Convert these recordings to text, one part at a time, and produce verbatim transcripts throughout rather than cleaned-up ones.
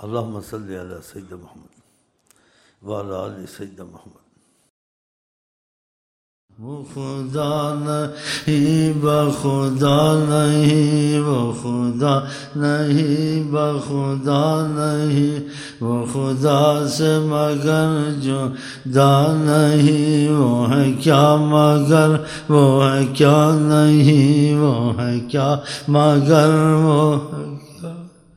اللہم صلی علی سیدنا محمد وعلی آل سیدنا محمد۔ وہ خدا نہیں بخدا نہیں، وہ خدا نہیں بخدا نہیں، وہ خدا سے مگر جدا نہیں، وہ ہے کیا مگر وہ ہے کیا نہیں، وہ ہے کیا مگر وہ ہے کیا،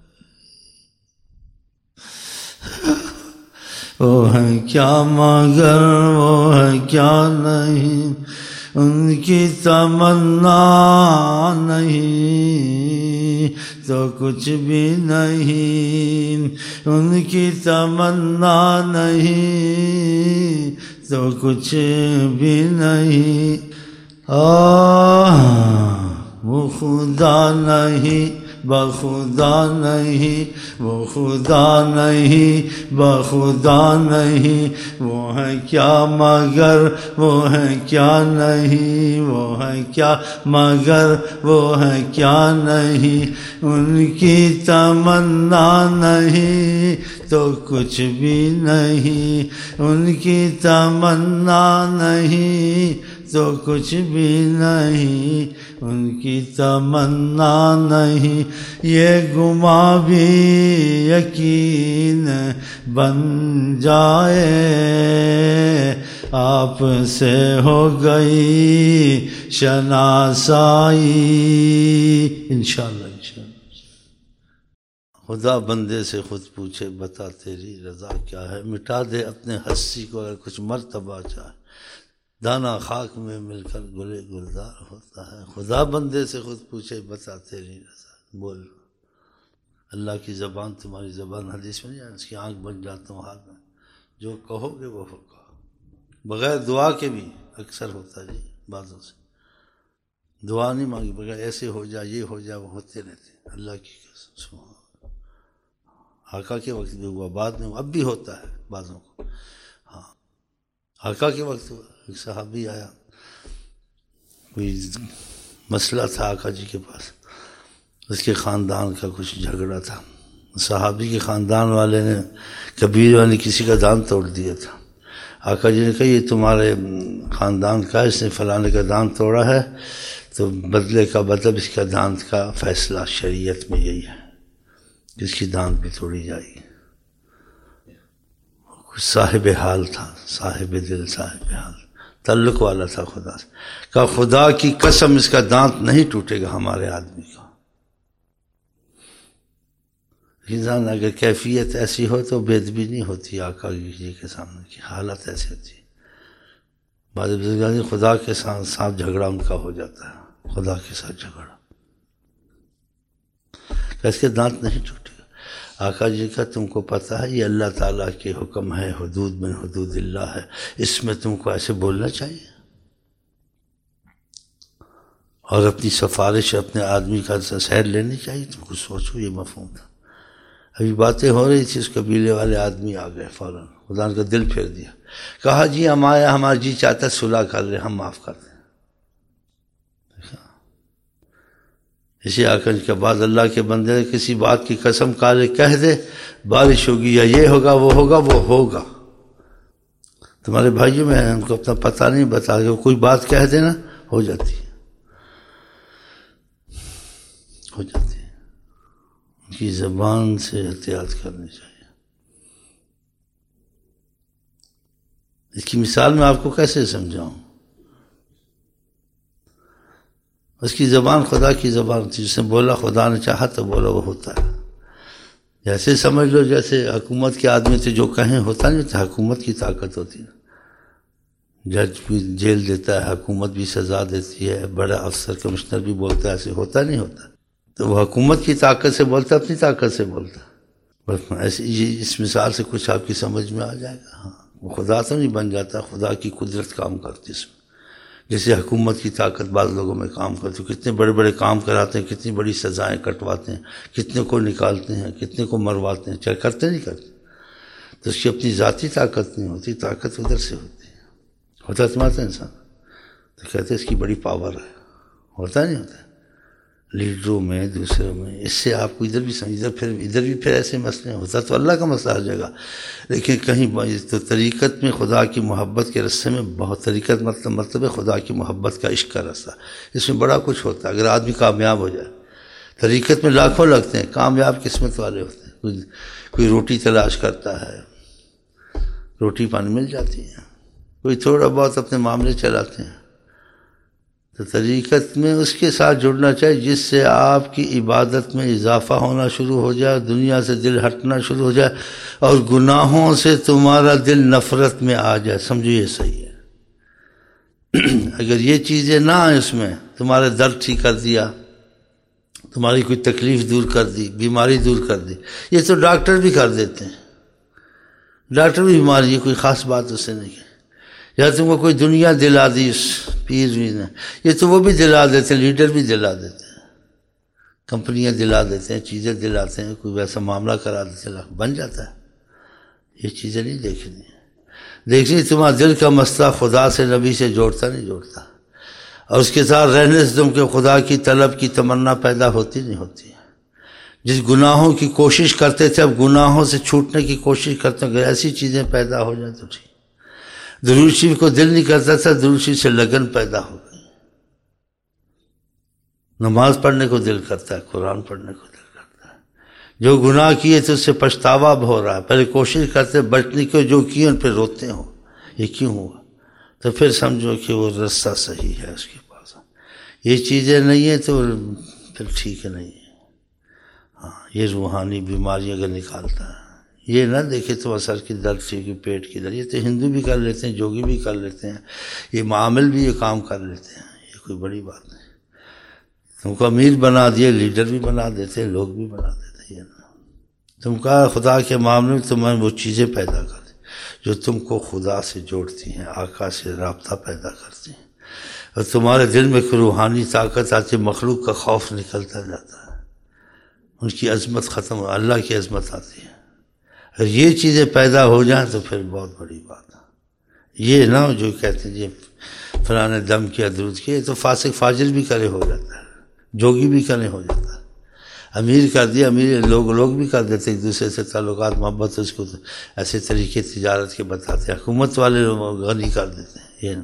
وہ ہے کیا مگر وہ ہے کیا نہیں، ان کی تمنا نہیں تو کچھ بھی نہیں، ان کی تمنا نہیں تو کچھ بھی نہیں۔ آہ وہ خدا نہیں بخدا نہیں، وہ خدا نہیں بخدا نہیں، وہ ہے کیا مگر وہ ہے کیا نہیں، وہ ہے کیا مگر وہ ہے کیا نہیں، ان کی تمنا نہیں تو کچھ بھی نہیں، ان کی تمنا نہیں تو کچھ بھی نہیں، ان کی تمنا نہیں، یہ گما بھی یقین بن جائے، آپ سے ہو گئی شناسائی، انشاءاللہ انشاءاللہ۔ خدا بندے سے خود پوچھے بتا تیری رضا کیا ہے، مٹا دے اپنے ہستی کو اگر کچھ مرتبہ چاہے، دانا خاک میں مل کر گلے گلزار ہوتا ہے۔ خدا بندے سے خود پوچھے بتا تیری رضا، بول اللہ کی زبان تمہاری زبان، حدیث میں نہیں ہے اس کی آنکھ بن جاتا ہوں ہاتھ میں، جو کہو گے وہ ہوگا، بغیر دعا کے بھی اکثر ہوتا ہے جی، بعضوں سے دعا نہیں مانگی بغیر ایسے ہو جائے یہ ہو جائے، وہ ہوتے رہتے ہیں، اللہ کی قسم۔ آقا کے وقت بھی ہوا، بعد میں اب بھی ہوتا ہے بعضوں کو، ہاں آقا کے وقت ہوا۔ ایک صحابی آیا، کوئی مسئلہ تھا آقا جی کے پاس، اس کے خاندان کا کچھ جھگڑا تھا، صحابی کے خاندان والے نے کبیر والے کسی کا دان توڑ دیا تھا، آقا جی نے کہا یہ تمہارے خاندان کا، اس نے فلانے کا دان توڑا ہے تو بدلے کا مطلب اس کا دان کا فیصلہ شریعت میں یہی ہے کہ اس کی دان بھی توڑی جائے گی۔ صاحب حال تھا، صاحب دل، صاحب حال، تعلق والا تھا خدا سے، کہا خدا کی قسم اس کا دانت نہیں ٹوٹے گا ہمارے آدمی کا۔ انسان اگر کیفیت ایسی ہو تو بے ادبی نہیں ہوتی آقا جی کے سامنے کی، حالت ایسی ہوتی ہے۔ بعض بزرگان خدا کے ساتھ ساتھ جھگڑا ان کا ہو جاتا ہے، خدا کے ساتھ جھگڑا، کہ اس کے دانت نہیں ٹوٹے گا۔ آقا جی کا تم کو پتہ ہے یہ اللہ تعالیٰ کے حکم ہے، حدود من حدود اللہ ہے، اس میں تم کو ایسے بولنا چاہیے، اور اپنی سفارش اپنے آدمی کا سیر لینی چاہیے، تم کو سوچو یہ مفہوم تھا۔ ابھی باتیں ہو رہی تھی، اس قبیلے والے آدمی آ گئے فوراً، خدا نے کا دل پھیر دیا، کہا جی ہم آیا، ہمارا جی چاہتا ہے صلح کر لیں، ہم معاف کر دیں۔ اسی آقا کے بعد اللہ کے بندے کسی بات کی قسم کھالے کہہ دے بارش ہوگی یا یہ ہوگا وہ ہوگا، وہ ہوگا۔ تمہارے بھائیوں میں ہم کو اپنا پتہ نہیں بتا کہ کوئی بات کہہ دینا ہو جاتی ہے، ہو جاتی ہے، ان کی زبان سے احتیاط کرنی چاہیے۔ اس کی مثال میں آپ کو کیسے سمجھاؤں؟ اس کی زبان خدا کی زبان تھی، جس نے بولا خدا نے چاہا تو بولا وہ ہوتا ہے۔ جیسے سمجھ لو جیسے حکومت کے آدمی تھے جو کہیں ہوتا نہیں تھا، حکومت کی طاقت ہوتی ہے، جج بھی جیل دیتا ہے، حکومت بھی سزا دیتی ہے، بڑا افسر کمشنر بھی بولتا ہے، ایسے ہوتا نہیں ہوتا، تو وہ حکومت کی طاقت سے بولتا، اپنی طاقت سے بولتا۔ بس ایسے اس مثال سے کچھ آپ کی سمجھ میں آ جائے گا۔ ہاں وہ خدا تو نہیں بن جاتا، خدا کی قدرت کام کرتی اس میں، جیسے حکومت کی طاقت بعض لوگوں میں کام کرتی ہے، کتنے بڑے بڑے کام کراتے ہیں، کتنی بڑی سزائیں کٹواتے ہیں، کتنے کو نکالتے ہیں، کتنے کو مرواتے ہیں، چاہے کرتے نہیں کرتے، تو اس کی اپنی ذاتی طاقت نہیں ہوتی، طاقت ادھر سے ہوتی ہے۔ ہوتا تمہارا انسان تو کہتے ہیں اس کی بڑی پاور ہے، ہوتا نہیں ہوتا، لیڈروں میں، دوسروں میں، اس سے آپ کو ادھر بھی سمجھ ادھر پھر ادھر بھی پھر ایسے مسئلے ہوتا تو اللہ کا مسئلہ ہر جگہ، لیکن کہیں تو طریقت میں خدا کی محبت کے رستے میں بہت طریقت مطلب مطلب ہے خدا کی محبت کا عشق کا رستہ، اس میں بڑا کچھ ہوتا ہے اگر آدمی کامیاب ہو جائے۔ طریقت میں لاکھوں لگتے ہیں، کامیاب قسمت والے ہوتے ہیں، کوئی کوئی روٹی تلاش کرتا ہے، روٹی پانی مل جاتی ہے، کوئی تھوڑا بہت اپنے معاملے چلاتے ہیں، تو طریقت میں اس کے ساتھ جڑنا چاہیے جس سے آپ کی عبادت میں اضافہ ہونا شروع ہو جائے، دنیا سے دل ہٹنا شروع ہو جائے اور گناہوں سے تمہارا دل نفرت میں آ جائے، سمجھو یہ صحیح ہے۔ اگر یہ چیزیں نہ آئیں اس میں، تمہارے درد ٹھیک کر دیا، تمہاری کوئی تکلیف دور کر دی، بیماری دور کر دی، یہ تو ڈاکٹر بھی کر دیتے ہیں، ڈاکٹر بھی بیماری ہے، کوئی خاص بات اس سے نہیں ہے، یا تم کو کوئی دنیا دلا دی اس پیر بھی نے، یہ تو وہ بھی دلا دیتے ہیں، لیڈر بھی دلا دیتے ہیں، کمپنیاں دلا دیتے ہیں، چیزیں دلاتے ہیں، کوئی ویسا معاملہ کرا دیتے ہیں، بن جاتا ہے۔ یہ چیزیں نہیں دیکھنی ہیں، دیکھنی تمہارا دل کا مسئلہ خدا سے نبی سے جوڑتا نہیں جوڑتا، اور اس کے ساتھ رہنے سے تم کے خدا کی طلب کی تمنا پیدا ہوتی نہیں ہوتی ہے۔ جس گناہوں کی کوشش کرتے تھے اب گناہوں سے چھوٹنے کی کوشش کرتے ہیں، اگر ایسی چیزیں پیدا ہو جائیں تو ٹھیک۔ درود شریف کو دل نہیں کرتا تھا، درود شریف سے لگن پیدا ہو گئی، نماز پڑھنے کو دل کرتا ہے، قرآن پڑھنے کو دل کرتا ہے، جو گناہ کیے تو اس سے پچھتاوا اب ہو رہا ہے، پہلے کوشش کرتے بچنے کو، جو کیے ان پہ روتے ہو یہ کیوں ہوا، تو پھر سمجھو کہ وہ رستہ صحیح ہے اس کے پاس، یہ چیزیں نہیں ہیں تو پھر ٹھیک نہیں ہے۔ ہاں یہ روحانی بیماری اگر نکالتا ہے، یہ نہ دیکھے تو سر کی درد ٹھیک ہے، پیٹ کی درد، یہ تو ہندو بھی کر لیتے ہیں، جوگی بھی کر لیتے ہیں، یہ معامل بھی یہ کام کر لیتے ہیں، یہ کوئی بڑی بات نہیں۔ تم کو امیر بنا دیے، لیڈر بھی بنا دیتے ہیں، لوگ بھی بنا دیتے ہیں، تم کا خدا کے معاملے میں تمہیں وہ چیزیں پیدا کر دیں جو تم کو خدا سے جوڑتی ہیں، آقا سے رابطہ پیدا کرتی ہیں، اور تمہارے دل میں کوئی روحانی طاقت آتی ہے، مخلوق کا خوف نکلتا جاتا ہے، ان کی عظمت ختم ہو، اللہ کی عظمت آتی ہے۔ اگر یہ چیزیں پیدا ہو جائیں تو پھر بہت بڑی بات ہے۔ یہ نہ جو کہتے ہیں یہ فلاں نے دم کیا، درود کیا، یہ تو فاسق فاجر بھی کرے ہو جاتا ہے، جوگی بھی کرے ہو جاتا ہے، امیر کر دیا، امیر لوگ لوگ بھی کر دیتے ایک دوسرے سے تعلقات محبت، اس کو ایسے طریقے تجارت کے بتاتے ہیں، حکومت والے لوگ غنی کر دیتے ہیں، یہ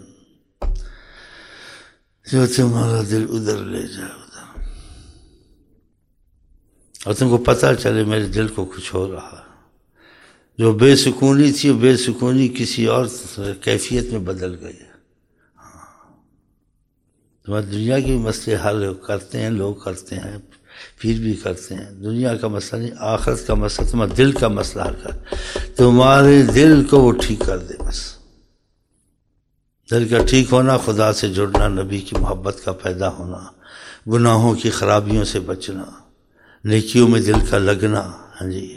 جو تمہارا دل ادھر لے جائے ادھر، اور تم کو پتہ چلے میرے دل کو کچھ ہو رہا ہے، جو بے سکونی تھی وہ بے سکونی کسی اور کیفیت میں بدل گئی۔ تمہاری دنیا کے مسئلے حل کرتے ہیں، لوگ کرتے ہیں، پیر بھی کرتے ہیں، دنیا کا مسئلہ نہیں، آخرت کا مسئلہ، تمہارا دل کا مسئلہ حل کر، تمہارے دل کو وہ ٹھیک کر دے، بس دل کا ٹھیک ہونا، خدا سے جڑنا، نبی کی محبت کا پیدا ہونا، گناہوں کی خرابیوں سے بچنا، نیکیوں میں دل کا لگنا، ہاں جی،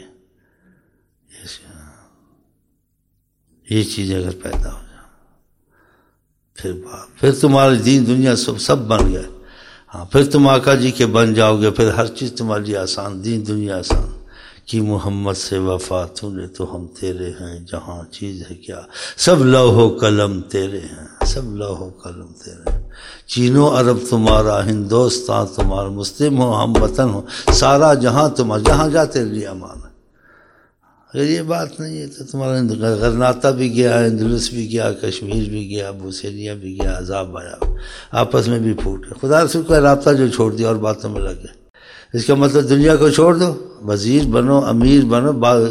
یہ چیزیں اگر پیدا ہو جائیں پھر بات، پھر تمہاری دین دنیا سب سب بن گئے، ہاں پھر تم آقا جی کے بن جاؤ گے، پھر ہر چیز تمہارے لیے آسان، دین دنیا آسان کی محمد سے وفا تو نے تو ہم تیرے ہیں، جہاں چیز ہے کیا سب لوح و قلم تیرے ہیں، سب لوح و قلم تیرے ہیں، چین و عرب تمہارا، ہندوستان تمہارا، مسلم ہو ہم وطن ہو، سارا جہاں تمہارا، جہاں جاتے لیے امان ہے۔ اگر یہ بات نہیں ہے تو تمہارا غرناطہ بھی گیا، اندلس بھی گیا، کشمیر بھی گیا، بوسینیا بھی گیا، عذاب آیا، آپس میں بھی پھوٹ ہے، خدا رسول کا رابطہ جو چھوڑ دیا اور باتوں میں لگ گئے، اس کا مطلب دنیا کو چھوڑ دو، وزیر بنو، امیر بنو،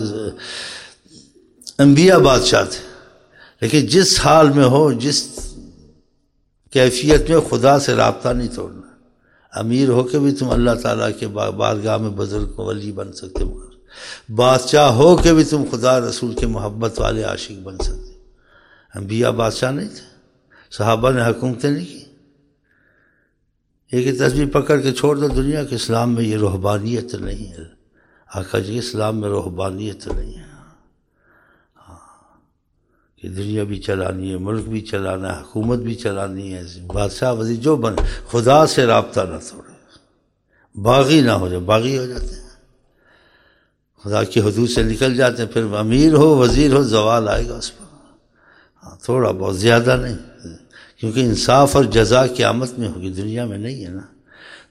انبیاء بادشاہ تھے، لیکن جس حال میں ہو، جس کیفیت میں، خدا سے رابطہ نہیں توڑنا۔ امیر ہو کے بھی تم اللہ تعالیٰ کے بارگاہ میں بزرگ ولی بن سکتے، مگر بادشاہ ہو کے بھی تم خدا رسول کے محبت والے عاشق بن سکتے۔ انبیاء بادشاہ نہیں تھے، صحابہ نے حکومتیں نہیں کی، ایک تصویر پکڑ کے چھوڑ دو دنیا کے، اسلام میں یہ رہبانیت نہیں ہے، آقا جی اسلام میں رہبانیت نہیں ہے، ہاں کہ دنیا بھی چلانی ہے، ملک بھی چلانا ہے، حکومت بھی چلانی ہے، بادشاہ وزیر جو بنے، خدا سے رابطہ نہ توڑے، باغی نہ ہو جائے، باغی ہو جاتے ہیں، خدا کی حدود سے نکل جاتے ہیں، پھر امیر ہو وزیر ہو زوال آئے گا اس پر، ہاں تھوڑا بہت، زیادہ نہیں، کیونکہ انصاف اور جزا قیامت میں ہوگی، دنیا میں نہیں ہے نا،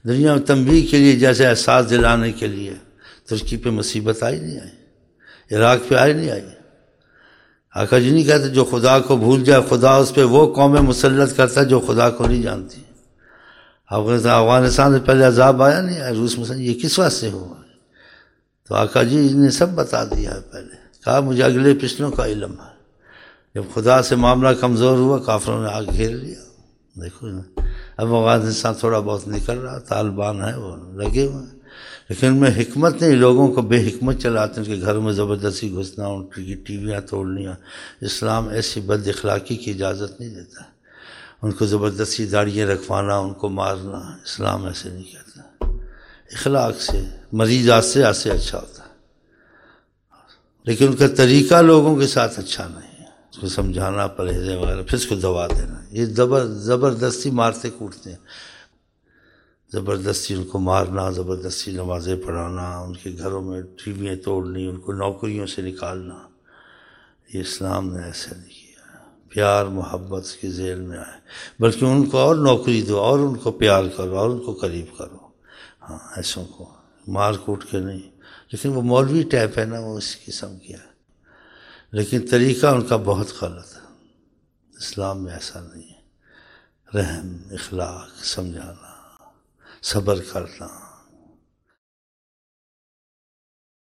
دنیا میں تنبیہ کے لیے جیسے احساس دلانے کے لیے ترکی پہ مصیبت آئی نہیں آئی، عراق پہ آئی نہیں آئی۔ آقا جی نہیں کہتے جو خدا کو بھول جائے خدا اس پہ وہ قومیں مسلط کرتا ہے جو خدا کو نہیں جانتی۔ افغانستان سے پہلے عذاب آیا نہیں آیا، روس مسلم، یہ کس واسطے ہوا؟ تو آقا جی نے سب بتا دیا ہے پہلے، کہا مجھے اگلے پچھلوں کا علم ہے۔ جب خدا سے معاملہ کمزور ہوا کافروں نے آگ گھیر لیا۔ دیکھو اب افغانستان تھوڑا بہت نکل رہا، طالبان ہے وہ لگے ہوئے ہیں، لیکن ان میں حکمت نہیں، لوگوں کو بے حکمت چلاتے ہیں، ان کے گھروں میں زبردستی گھسنا، ان کی ٹی ویاں توڑنیاں۔ اسلام ایسی بد اخلاقی کی اجازت نہیں دیتا، ان کو زبردستی داڑھیاں رکھوانا، ان کو مارنا، اسلام ایسے نہیں کہتا۔ اخلاق سے مریض آستے آستے اچھا ہوتا ہے، لیکن ان کا طریقہ لوگوں کے ساتھ اچھا نہیں ہے، اس کو سمجھانا پرہیزیں وغیرہ، پھر اس کو دوا دینا۔ یہ زبر زبردستی مارتے کوٹتے ہیں، زبردستی ان کو مارنا، زبردستی نمازیں پڑھانا، ان کے گھروں میں ٹی ویاں توڑنی، ان کو نوکریوں سے نکالنا، یہ اسلام نے ایسا نہیں کیا۔ پیار محبت کے ذیل میں آئے، بلکہ ان کو اور نوکری دو، اور ان کو پیار کرو، اور ان کو قریب کرو۔ ہاں ایسوں کو مار کوٹ کے نہیں، لیکن وہ مولوی ٹائپ ہے نا، وہ اس قسم کیا ہے، لیکن طریقہ ان کا بہت غلط ہے۔ اسلام میں ایسا نہیں ہے، رحم، اخلاق، سمجھانا، صبر کرنا۔